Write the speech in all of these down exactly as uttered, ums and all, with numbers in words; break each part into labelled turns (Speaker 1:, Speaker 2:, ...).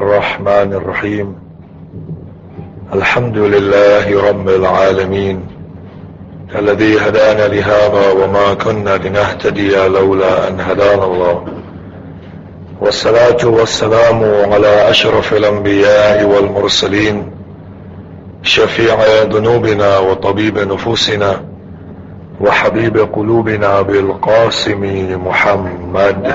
Speaker 1: الرحمن الرحيم. الحمد لله رب العالمين الذي هدانا لهذا وما كنا لنهتدي لولا أن هدانا الله، والصلاة والسلام على أشرف الأنبياء والمرسلين شفيع ذنوبنا وطبيب نفوسنا وحبيب قلوبنا بالقاسم محمد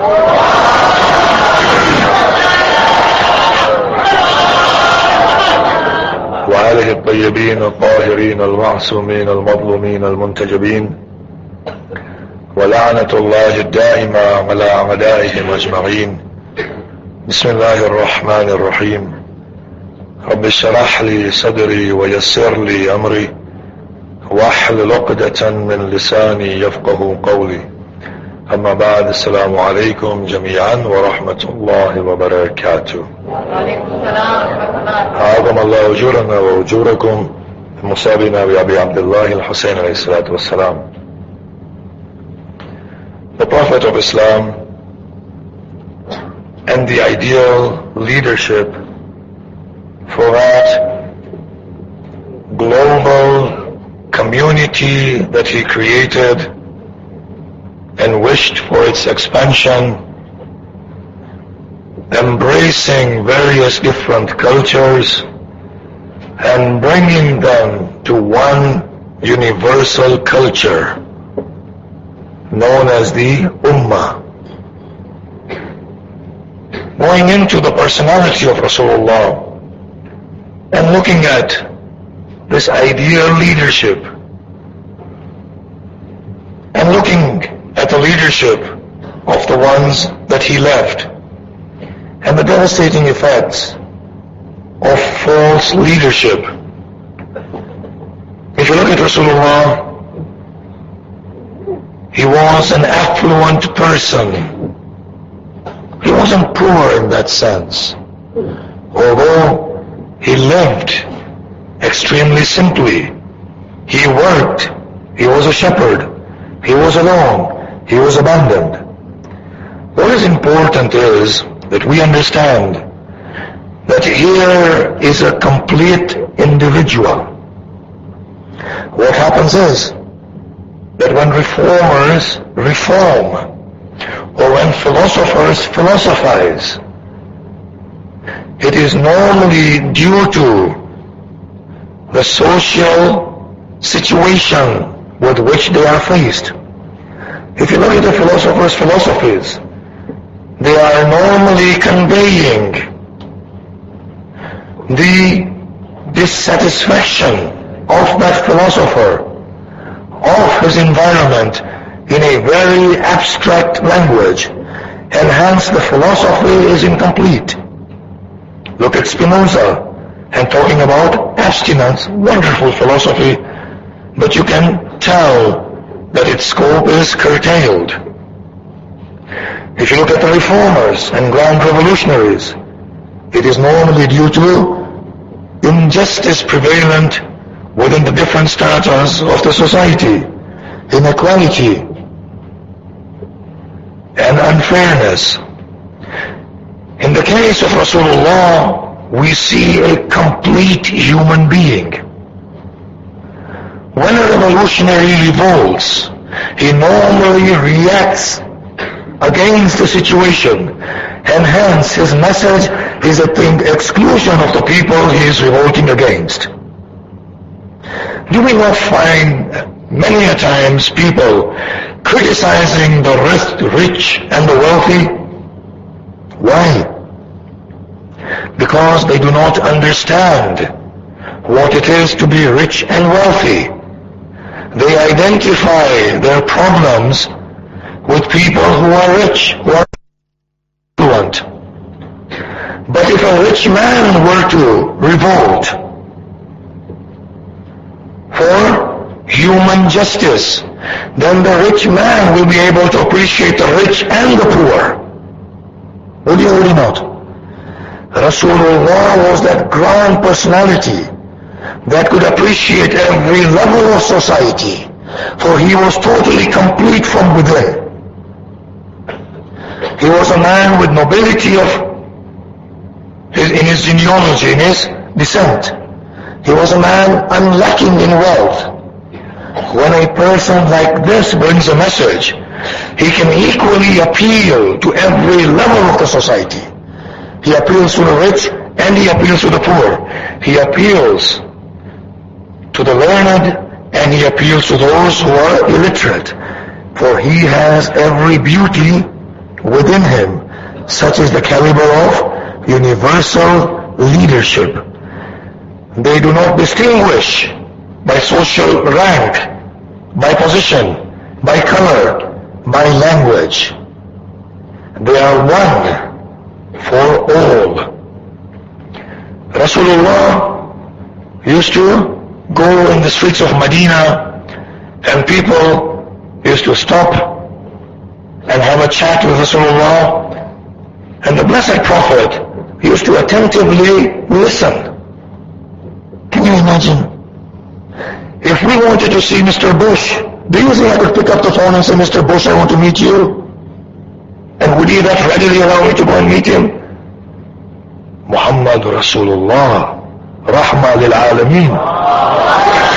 Speaker 1: وآله الطيبين الطاهرين المعصومين المظلومين المنتجبين، ولعنة الله الدائمة على أعدائهم أجمعين. بسم الله الرحمن الرحيم. رب اشرح لي صدري ويسر لي أمري واحلل عقدة من لساني يفقه قولي. أما بعد، السلام عليكم جميعا ورحمة الله وبركاته.
Speaker 2: وعليكم السلام ورحمة الله.
Speaker 1: أعظم الله أجورنا وأجوركم مصابنا بأبي عبد الله الحسين عليه الصلاة والسلام. The Prophet of Islam and the ideal leadership for that global community that he created and wished for its expansion, embracing various different cultures and bringing them to one universal culture known as the Ummah. Going into the personality of Rasulullah and looking at this ideal leadership and looking at the leadership of the ones that he left and the devastating effects of false leadership. If you look at Rasulullah, he was an affluent person. He wasn't poor in that sense, although he lived extremely simply. He worked, he was a shepherd, he was alone, he was abandoned. What is important is that we understand that here is a complete individual. What happens is that when reformers reform, or when philosophers philosophize, it is normally due to the social situation with which they are faced. If you look at the philosophers' philosophies, they are normally conveying the dissatisfaction of that philosopher, of his environment, in a very abstract language, and hence the philosophy is incomplete. Look at Spinoza and talking about abstinence, wonderful philosophy, but you can tell that its scope is curtailed. If you look at the reformers and grand revolutionaries, it is normally due to injustice prevalent within the different stratas of the society, inequality and unfairness. In the case of Rasulullah, we see a complete human being. When a revolutionary revolts, he normally reacts against the situation, and hence his message is at the exclusion of the people he is revolting against. Do we not find many a times people criticizing the rich and the wealthy? Why? Because they do not understand what it is to be rich and wealthy. They identify their problems with people who are rich, who are affluent. But if a rich man were to revolt for human justice, then the rich man will be able to appreciate the rich and the poor. Would you or would you not? Rasulullah was that grand personality that could appreciate every level of society, for he was totally complete from within. He was a man with nobility of his, in his genealogy, in his descent. He was a man unlacking in wealth. When a person like this brings a message, he can equally appeal to every level of the society. He appeals to the rich and he appeals to the poor. He appeals to the learned and he appeals to those who are illiterate. For he has every beauty within him. Such is the caliber of universal leadership. They do not distinguish by social rank, by position, by color, by language. They are one for all. Rasulullah used to go in the streets of Medina and people used to stop and have a chat with Rasulullah, and the Blessed Prophet used to attentively listen. Can you imagine? If we wanted to see Mister Bush, do you think I could pick up the phone and say, Mister Bush, I want to meet you? And would he that readily allow me to go and meet him? Muhammad Rasulullah, Rahma lil Alameen.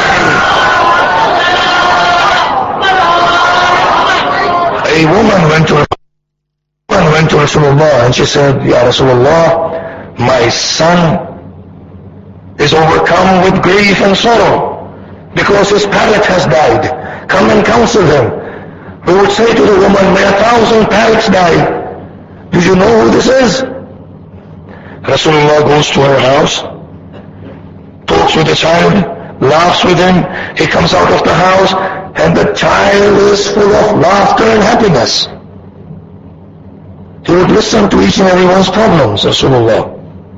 Speaker 1: A woman went to woman went to Rasulullah and she said, Ya Rasulullah, my son is overcome with grief and sorrow because his parrot has died. Come and counsel him. We would say to the woman, may a thousand parrots die. Do you know who this is? Rasulullah goes to her house, talks with the child, laughs with him. He comes out of the house and the child is full of laughter and happiness. He would listen to each and everyone's problems, Rasulullah.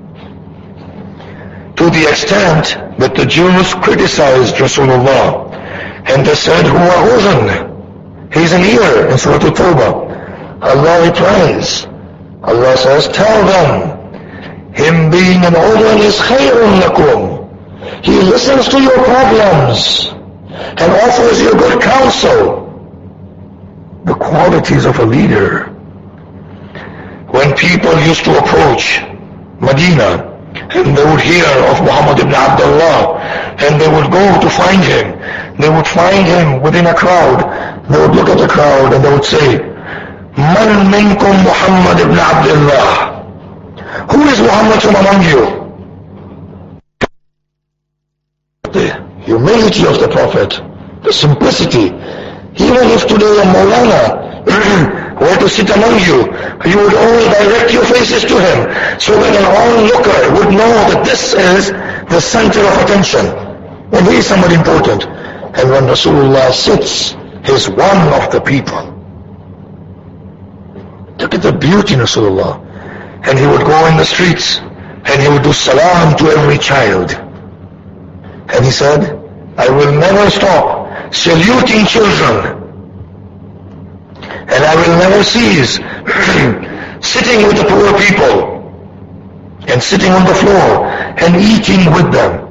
Speaker 1: To the extent that the Jews criticized Rasulullah and they said, Huwa Uzun, he's an ear in Surah At-Tawbah. Allah replies, Allah says, tell them, him being an Uzun is khayrun lakum. He listens to your problems and offers you good counsel. The qualities of a leader. When people used to approach Medina and they would hear of Muhammad ibn Abdullah and they would go to find him, they would find him within a crowd. They would look at the crowd and they would say, Man minkum Muhammad ibn Abdullah? Who is Muhammad from among you? The humility of the Prophet, the simplicity. Even if today a Maulana were to sit among you, you would all direct your faces to him, so that an onlooker would know that this is the center of attention, and he is somebody important. And when Rasulullah sits, he is one of the people. Look at the beauty in Rasulullah. And he would go in the streets, and he would do salam to every child. And he said, I will never stop saluting children. And I will never cease sitting with the poor people and sitting on the floor and eating with them.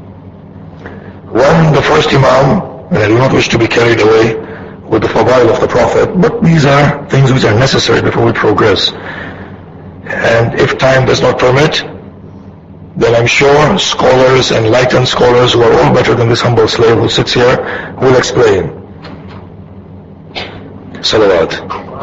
Speaker 1: When the first Imam, and I do not wish to be carried away with the fadail of the Prophet, but these are things which are necessary before we progress. And if time does not permit, then I'm sure scholars, enlightened scholars who are all better than this humble slave who sits here will explain. Salawat.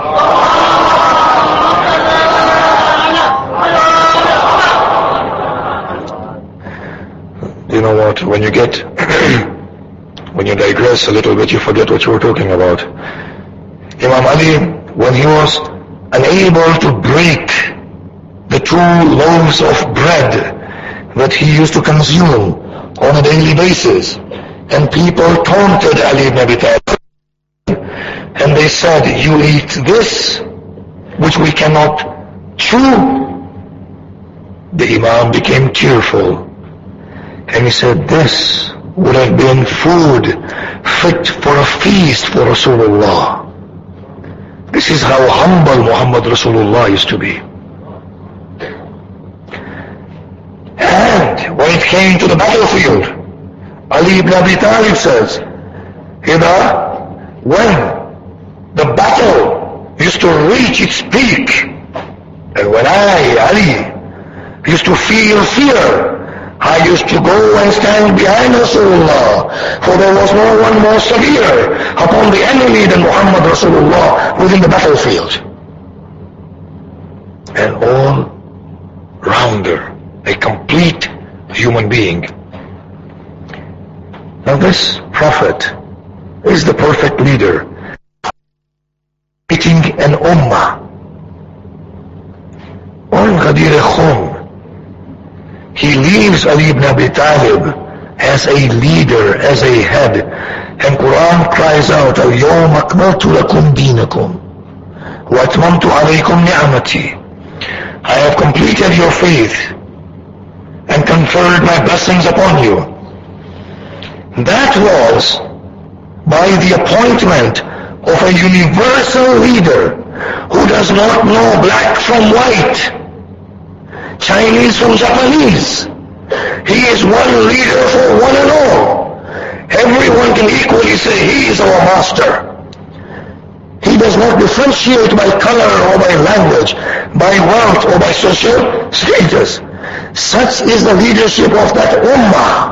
Speaker 1: You know what, when you get, when you digress a little bit, you forget what you were talking about. Imam Ali, when he was unable to break the two loaves of bread that he used to consume on a daily basis, and people taunted Ali ibn Abi Talib, and they said, you eat this which we cannot chew. The Imam became tearful, and he said, this would have been food fit for a feast for Rasulullah. This is how humble Muhammad Rasulullah used to be. And when it came to the battlefield, Ali ibn Abi Talib says, Hida, when the battle used to reach its peak, and when I, Ali, used to feel fear. I used to go and stand behind Rasulullah, for there was no one more severe upon the enemy than Muhammad Rasulullah within the battlefield. An all-rounder, a complete human being. Now this prophet is the perfect leader, leading an ummah. On Ghadir Khum, he leaves Ali ibn Abi Talib as a leader, as a head. And Quran cries out, اليوم أكملت لكم دينكم وأتممت عليكم نعمتي. I have completed your faith and conferred my blessings upon you. That was by the appointment of a universal leader who does not know black from white, Chinese from Japanese. He is one leader for one and all. Everyone can equally say he is our master. He does not differentiate by color or by language, by wealth or by social status. Such is the leadership of that ummah.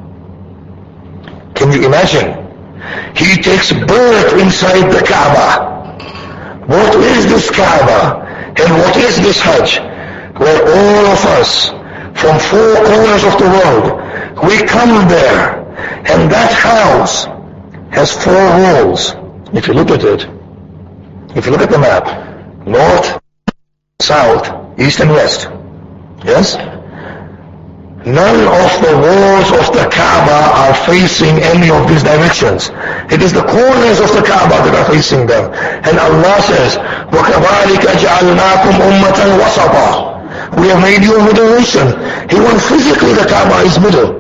Speaker 1: Can you imagine? He takes birth inside the Kaaba. What is this Kaaba? And what is this Hajj? Where all of us, from four corners of the world, we come there, and that house has four walls. If you look at it, if you look at the map, north, south, east and west, yes? None of the walls of the Kaaba are facing any of these directions. It is the corners of the Kaaba that are facing them. And Allah says, وَكَذَلِكَ جَعَلْنَاكُمْ أُمَّةً وَسَطًا. We have made you a middle nation. Even physically the Kaaba is middle.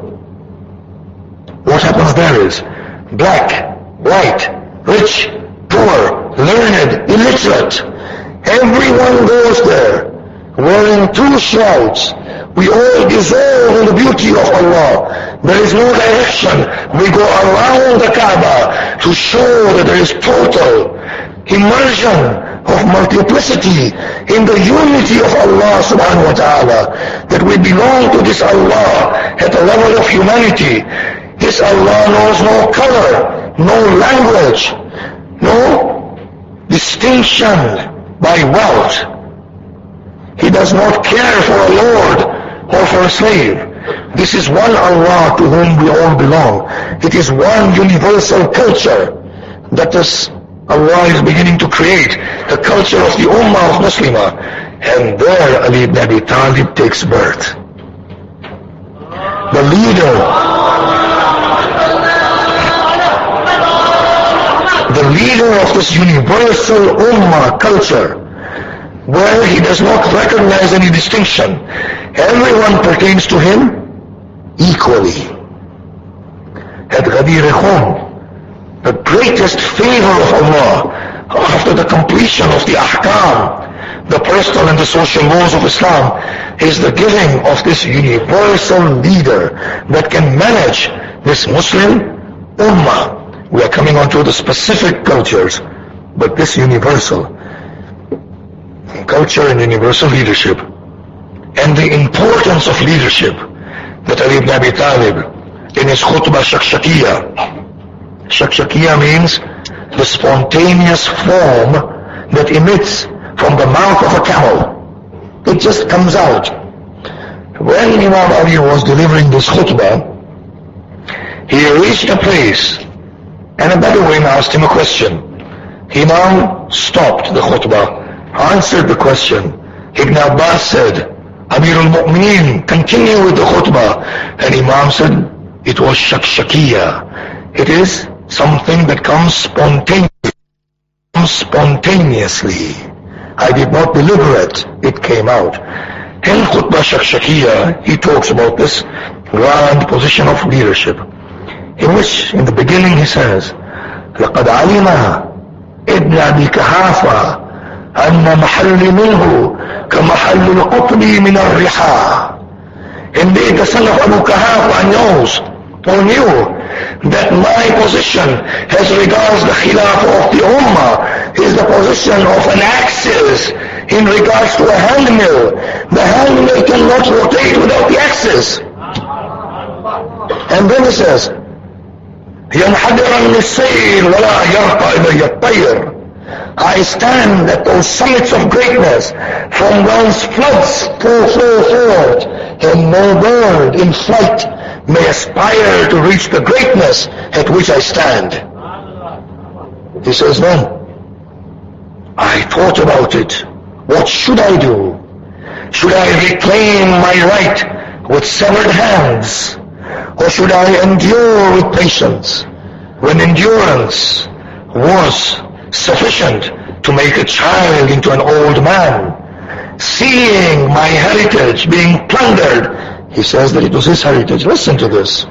Speaker 1: What happens there is, black, white, rich, poor, learned, illiterate. Everyone goes there wearing two shrouds. We all dissolve in the beauty of Allah. There is no direction. We go around the Kaaba to show that there is total immersion of multiplicity in the unity of Allah subhanahu wa ta'ala. That we belong to this Allah at the level of humanity. This Allah knows no color, no language, no distinction by wealth. He does not care for a lord or for a slave. This is one Allah to whom we all belong. It is one universal culture that this Allah is beginning to create, the culture of the Ummah of Muslimah. And there Ali ibn Abi Talib takes birth. The leader, the leader of this universal Ummah culture, where he does not recognize any distinction. Everyone pertains to him equally. At Ghadir Khum, the greatest favor of Allah after the completion of the ahkam, the personal and the social laws of Islam, is the giving of this universal leader that can manage this Muslim Ummah. We are coming on to the specific cultures, but this universal culture and universal leadership, and the importance of leadership that Ali ibn Abi Talib in his khutbah Shakshakiyah. Shakshakiyah means the spontaneous foam that emits from the mouth of a camel. It just comes out. When Imam Ali was delivering this khutbah, he reached a place and a Bedouin asked him a question. He now stopped the khutbah, answered the question. Ibn Abbas said, Amir al-Mu'mineen, continue with the khutbah. And Imam said, it was shakshakiyah. It is something that comes spontaneously. spontaneously. I did not deliberate, it came out. In khutbah shakshakiyah, he talks about this grand position of leadership, in which in the beginning he says, لَقَدْ عَلِمَ ابْنَ أَبِي كَحَافَةَ أَنَّ مَحَلِّ مِنْهُ كَمَحَلِّ الْقُطْبِ مِنَ الرِّحَى. Indeed, the son of Abu Kahafa knows or knew that my position as regards the khilafah of the ummah is the position of an axis in regards to a hand mill. The hand mill cannot rotate without the axis. And then he says, ينحدر السيل ولا يرقى إلي الطير. I stand at those summits of greatness from whence floods flow, flow forth, and no bird in flight may aspire to reach the greatness at which I stand. He says, then, I thought about it. What should I do? Should I reclaim my right with severed hands? Or should I endure with patience when endurance was sufficient to make a child into an old man? Seeing my heritage being plundered, he says that it was his heritage. Listen to this.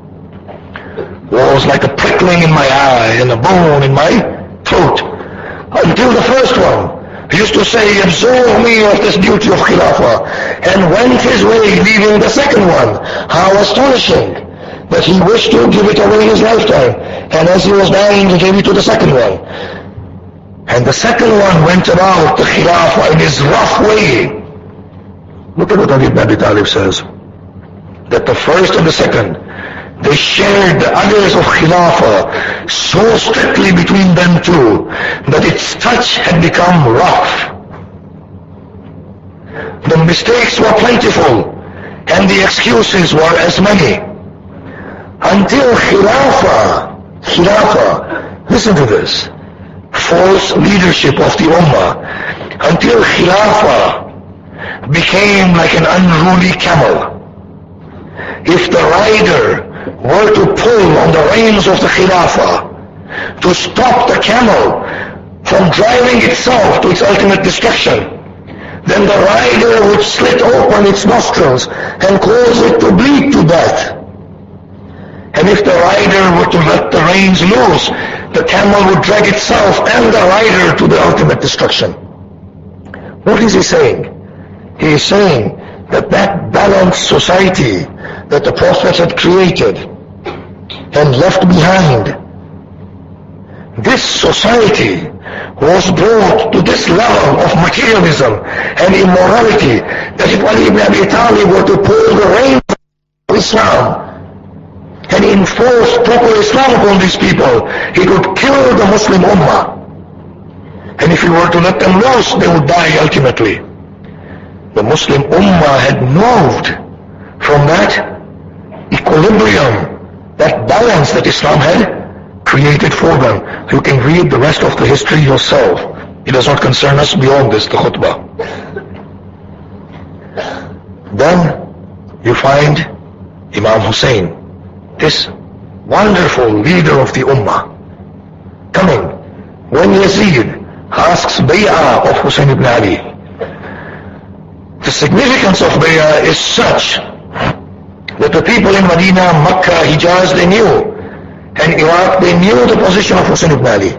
Speaker 1: Was like a prickling in my eye and a bone in my throat. Until the first one, he used to say, absolve me of this duty of Khilafah, and went his way, leaving the second one. How astonishing that he wished to give it away in his lifetime, and as he was dying, he gave it to the second one. And the second one went about the Khilafah in his rough way. Look at what Ali ibn Abi Talib says, that the first and the second, they shared the others of Khilafah so strictly between them two that its touch had become rough. The mistakes were plentiful and the excuses were as many. Until Khilafah, Khilafah, listen to this, false leadership of the Ummah, until Khilafah became like an unruly camel. If the rider were to pull on the reins of the Khilafah to stop the camel from driving itself to its ultimate destruction, then the rider would slit open its nostrils and cause it to bleed to death. And if the rider were to let the reins loose, the camel would drag itself and the rider to the ultimate destruction. What is he saying? He is saying that that balanced society that the Prophet had created and left behind, this society was brought to this level of materialism and immorality that if Ali ibn Abi Talib were to pull the reins of Islam and enforce proper Islam upon these people, he could kill the Muslim Ummah. And if he were to let them loose, they would die ultimately. The Muslim Ummah had moved from that equilibrium, that balance that Islam had created for them. You can read the rest of the history yourself. It does not concern us beyond this, the khutbah. Then you find Imam Hussein, this wonderful leader of the Ummah, coming when Yazid asks bay'ah of Hussein ibn Ali. The significance of bay'ah is such that the people in Medina, Makkah, Hijaz, they knew, and Iraq, they knew the position of Hussein ibn Ali.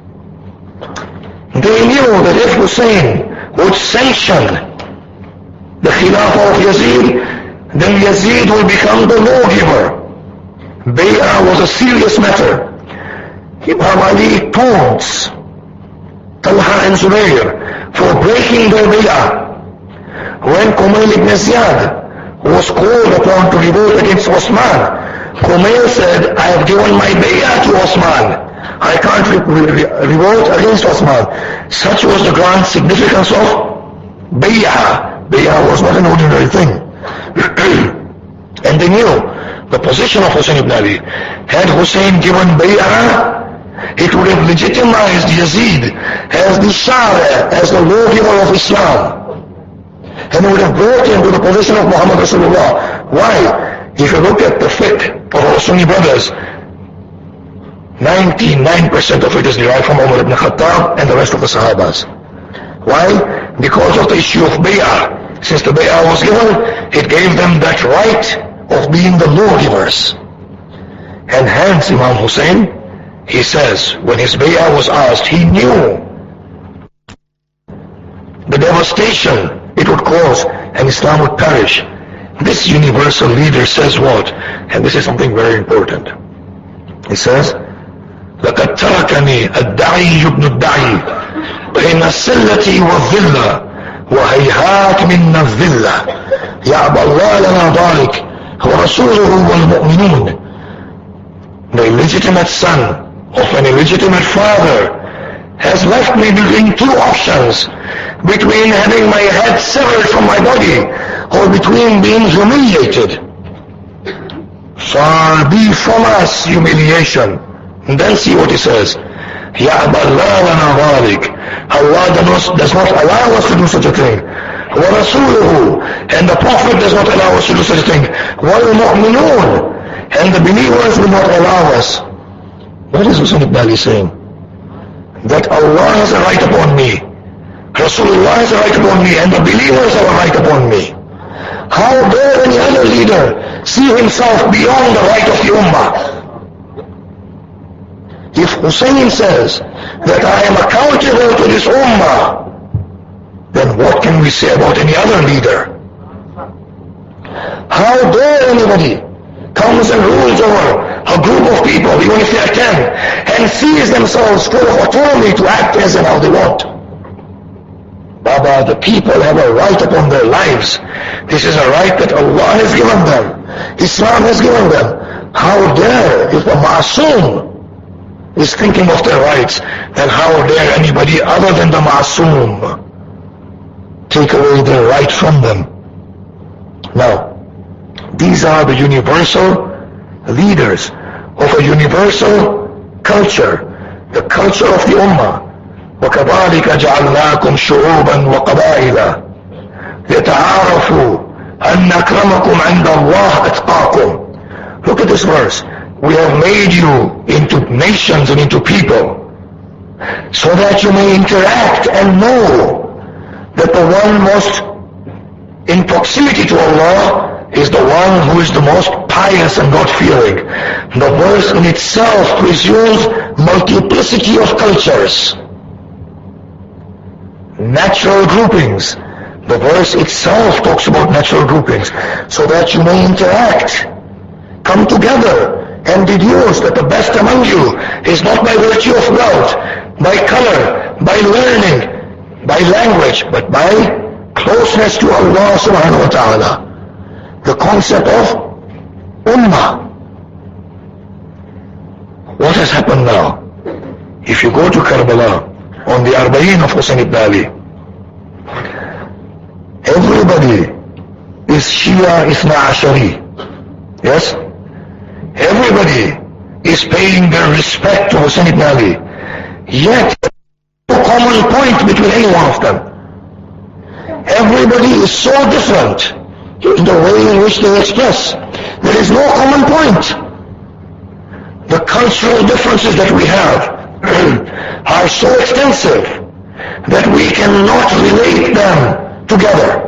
Speaker 1: They knew that if Hussein would sanction the Khilafah of Yazid, then Yazid will become the lawgiver. Bay'ah was a serious matter. Imam Ali taunts Talha and Zubayr for breaking their bay'ah. When Kumail ibn Ziyad was called upon to revolt against Osman, Kumail said, I have given my bay'ah to Osman. I can't re- re- revolt against Osman. Such was the grand significance of bay'ah. Bay'ah was not an ordinary thing. And they knew the position of Hussein ibn Ali. Had Hussein given bay'ah, it would have legitimized Yazid as the Shah, as the lawgiver of Islam. And it would have brought him to the position of Muhammad Rasulullah. Why? If you look at the fiqh of our Sunni brothers, ninety-nine percent of it is derived from Umar ibn Khattab and the rest of the Sahabas. Why? Because of the issue of bay'ah. Since the bay'ah was given, it gave them that right of being the lawgivers. And hence Imam Hussein, he says, when his bay'ah was asked, he knew the devastation it would cause and Islam would perish. This universal leader says what? And this is something very important. He says, لَقَدْ تَرَكَنِي الدَّعِيُّ ابْنُ الدَّعِيِّ بَيْنَ السِّلَّةِ وَالظِّلَّةِ وهيهات منا الذلة يأبى الله لنا ذلك ورسوله والمؤمنون. The illegitimate son of an illegitimate father has left me between two options, between having my head severed from my body or between being humiliated. Far be from us humiliation. And then see what he says. يَأْبَى اللَّهُ لَنَا ذَلِكَ. Allah does not allow us to do such a thing. وَرَسُولُهُ. And the Prophet does not allow us to do such a thing. وَالْمُؤْمِنُونَ. And the believers will not allow us. What is Husayn ibn Ali saying? That Allah has a right upon me, Rasulullah has a right upon me, and the believers have a right upon me. How dare any other leader see himself beyond the right of the Ummah? If Hussein says that I am accountable to this Ummah, then what can we say about any other leader? How dare anybody comes and rules over a group of people, even if they are ten, and sees themselves full of autonomy to act as and how they want? Baba, the people have a right upon their lives. This is a right that Allah has given them. Islam has given them. How dare, if a Ma'asum is thinking of their rights, then how dare anybody other than the Ma'asum take away their right from them? Now, these are the universal leaders of a universal culture, the culture of the Ummah. وَكَذَلِكَ جَعَلْنَاكُمْ شُعُوبًا وَقَبَائِلًا لِتَعَارَفُوا أَنَّ أَكْرَمَكُمْ عِنْدَ اللَّهِ أَتْقَاكُمْ. Look at this verse. We have made you into nations and into people so that you may interact and know that the one most in proximity to Allah is the one who is the most pious and God-fearing. The verse in itself presumes multiplicity of cultures, natural groupings. The verse itself talks about natural groupings, so that you may interact, come together, and deduce that the best among you is not by virtue of wealth, by color, by learning, by language, but by closeness to Allah subhanahu wa ta'ala. The concept of Ummah. What has happened now? If you go to Karbala, on the Arba'in of Husayn ibn Ali, everybody is Shia Ithna Ashari. Yes? Everybody is paying their respect to Husayn ibn Ali. Yet, no common point between any one of them. Everybody is so different in the way in which they express. There is no common point. The cultural differences that we have are so extensive that we cannot relate them together.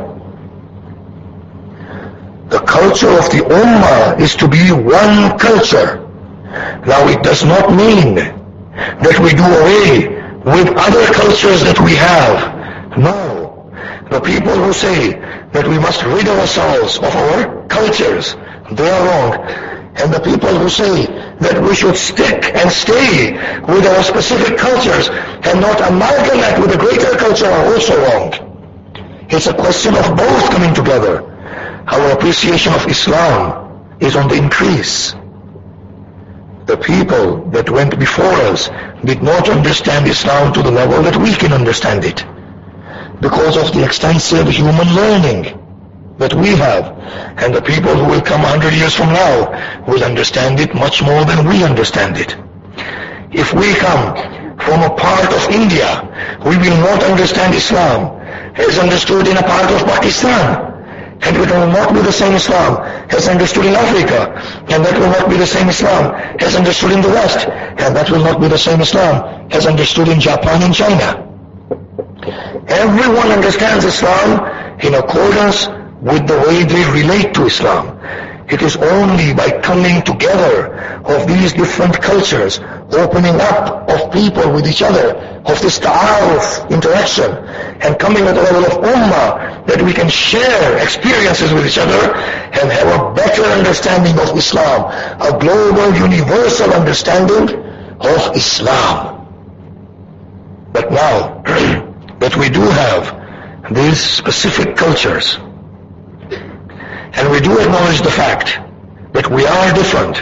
Speaker 1: The culture of the Ummah is to be one culture. Now it does not mean that we do away with other cultures that we have. No. The people who say that we must rid ourselves of our cultures, they are wrong. And the people who say that we should stick and stay with our specific cultures and not amalgamate with a greater culture are also wrong. It's a question of both coming together. Our appreciation of Islam is on the increase. The people that went before us did not understand Islam to the level that we can understand it, because of the extensive human learning that we have. And the people who will come a hundred years from now will understand it much more than we understand it. If we come from a part of India, we will not understand Islam as understood in a part of Pakistan. And it will not be the same Islam as understood in Africa. And that will not be the same Islam as understood in the West. And that will not be the same Islam as understood in Japan and China. Everyone understands Islam in accordance with the way they relate to Islam. It is only by coming together of these different cultures, opening up of people with each other, of this ta'aruf, interaction, and coming at the level of ummah, that we can share experiences with each other and have a better understanding of Islam, a global, universal understanding of Islam. But now that we do have these specific cultures. And we do acknowledge the fact that we are different.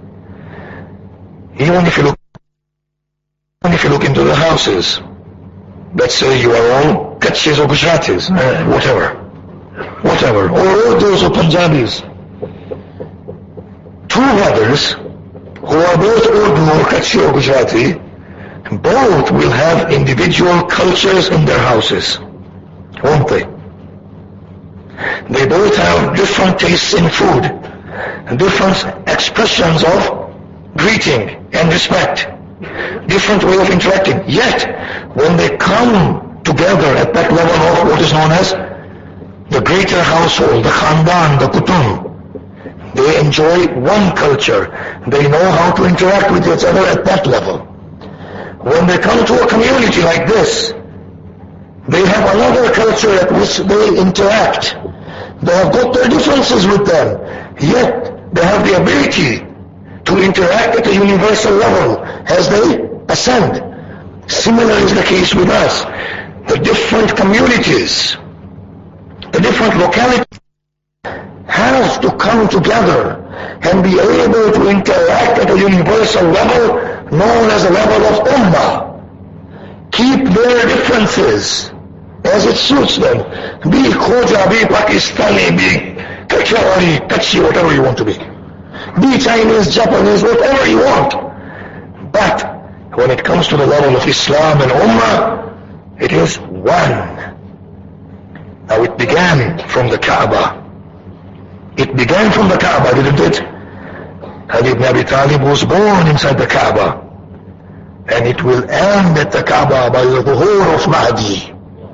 Speaker 1: Even if you look, even if you look into the houses, let's say you are all Kutchis or Gujaratis, uh, whatever, whatever, or Urdu or Punjabis. Two brothers who are both Urdu or Kutchi or Gujarati, both will have individual cultures in their houses, won't they? They both have different tastes in food, different expressions of greeting and respect, different way of interacting. Yet, when they come together at that level of what is known as the greater household, the khandan, the kutum, they enjoy one culture. They know how to interact with each other at that level. When they come to a community like this, they have another culture at which they interact. They have got their differences with them, yet they have the ability to interact at a universal level as they ascend. Similar is the case with us. The different communities, the different localities have to come together and be able to interact at a universal level known as a level of ummah. Keep their differences as it suits them. Be Khoja, be Pakistani, be Kachari, Kutchi, whatever you want to be. Be Chinese, Japanese, whatever you want. But when it comes to the level of Islam and ummah, it is one. Now it began from the Kaaba. It began from the Kaaba, didn't it? Ali ibn Abi Talib was born inside the Kaaba. And it will end at the Kaaba by the Dhuhur of Mahdi.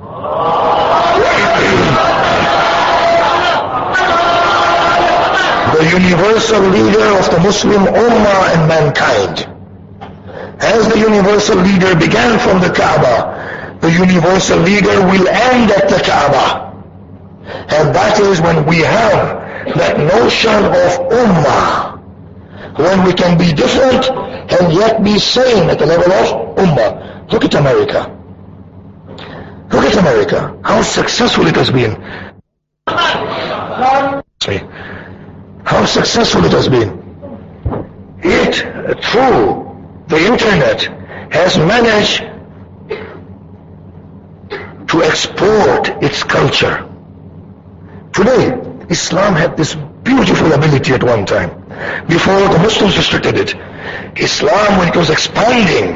Speaker 1: The universal leader of the Muslim Ummah and mankind. As the universal leader began from the Kaaba, the universal leader will end at the Kaaba. And that is when we have that notion of ummah, when we can be different and yet be same at the level of ummah. Look at America. Look at America, how successful it has been. How successful it has been. It, through the internet, has managed to export its culture. Today, Islam had this beautiful ability at one time. Before the Muslims restricted it, Islam, when it was expanding,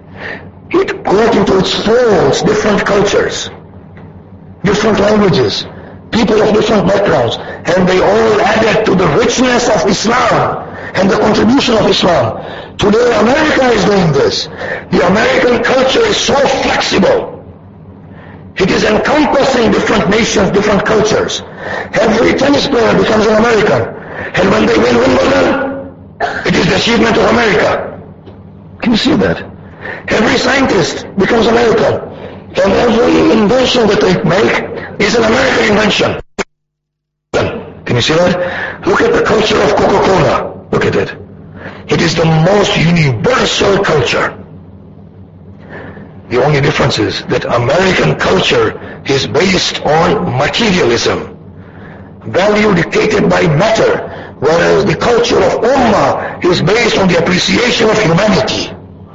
Speaker 1: it got into its folds different cultures, different languages, people of different backgrounds, and they all added to the richness of Islam and the contribution of Islam. Today, America is doing this. The American culture is so flexible. It is encompassing different nations, different cultures. Every tennis player becomes an American. And when they win Wimbledon, it is the achievement of America. Can you see that? Every scientist becomes American. And every invention that they make is an American invention. Can you see that? Look at the culture of Coca-Cola. Look at it. It is the most universal culture. The only difference is that American culture is based on materialism, value dictated by matter, whereas the culture of Ummah is based on the appreciation of humanity,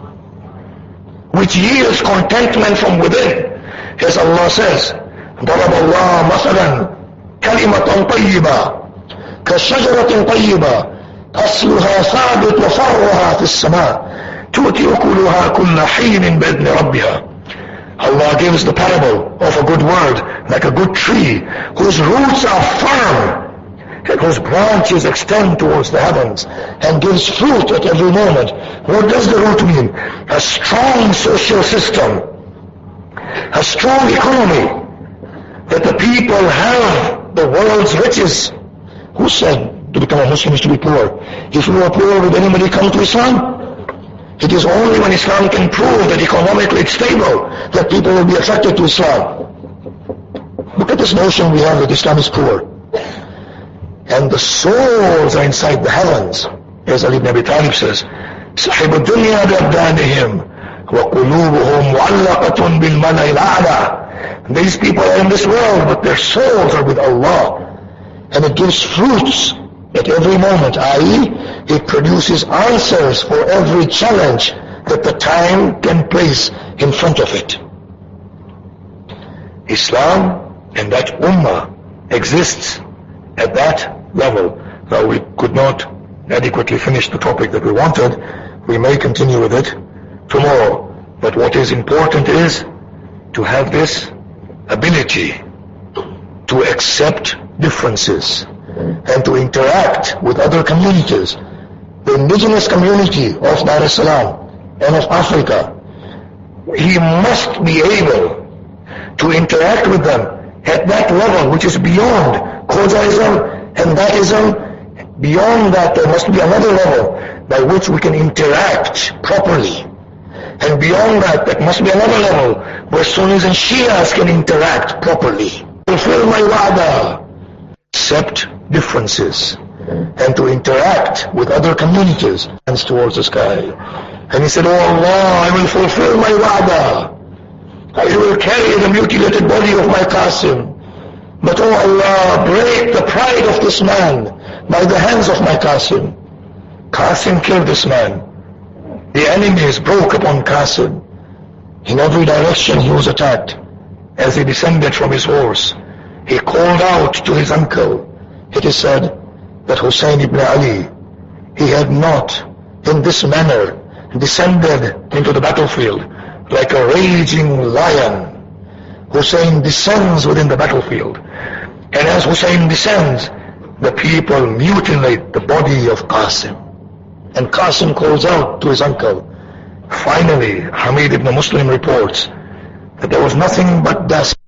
Speaker 1: which yields contentment from within. As Allah says, ضرب الله مثلا كلمة طيبة كشجرة طيبة أصلها ثابت وفرعها في السماء تؤتي أكلها كل حين بإذن ربها. Allah gives the parable of a good word, like a good tree, whose roots are firm, and whose branches extend towards the heavens, and gives fruit at every moment. What does the root mean? A strong social system, a strong economy, that the people have the world's riches. Who said to become a Muslim is to be poor? If you are poor, would anybody come to Islam? It is only when Islam can prove that economically it's stable that people will be attracted to Islam. Look at this notion we have that Islam is poor. And the souls are inside the heavens. As Ali ibn Abi Talib says, صَحِبُ الدُّنْيَا بِأَبْدَانِهِمْ وَقُلُوبُهُمْ مُعَلَّقَةٌ بِالْمَلَإِ الْأَعْلَى. These people are in this world, but their souls are with Allah. And it gives fruits at every moment, that is, it produces answers for every challenge that the time can place in front of it. Islam and that ummah exists at that level. Now we could not adequately finish the topic that we wanted. We may continue with it tomorrow. But what is important is to have this ability to accept differences and to interact with other communities. The indigenous community of Dar es Salaam and of Africa, he must be able to interact with them at that level which is beyond Khojaism and Datism. Beyond that, there must be another level by which we can interact properly. And beyond that, there must be another level where Sunnis and Shias can interact properly. Fulfill my wa'da. Accept differences and to interact with other communities. Hands towards the sky. And he said, Oh Allah, I will fulfill my wa'da. I will carry the mutilated body of my Qasim. But oh Allah, break the pride of this man by the hands of my Qasim. Qasim killed this man. The enemies broke upon Qasim. In every direction he was attacked. As he descended from his horse, he called out to his uncle. It is said that Hussein ibn Ali, he had not in this manner descended into the battlefield like a raging lion. Hussein descends within the battlefield. And as Hussein descends, the people mutilate the body of Qasim. And Qasim calls out to his uncle. Finally, Hamid ibn Muslim reports that there was nothing but dust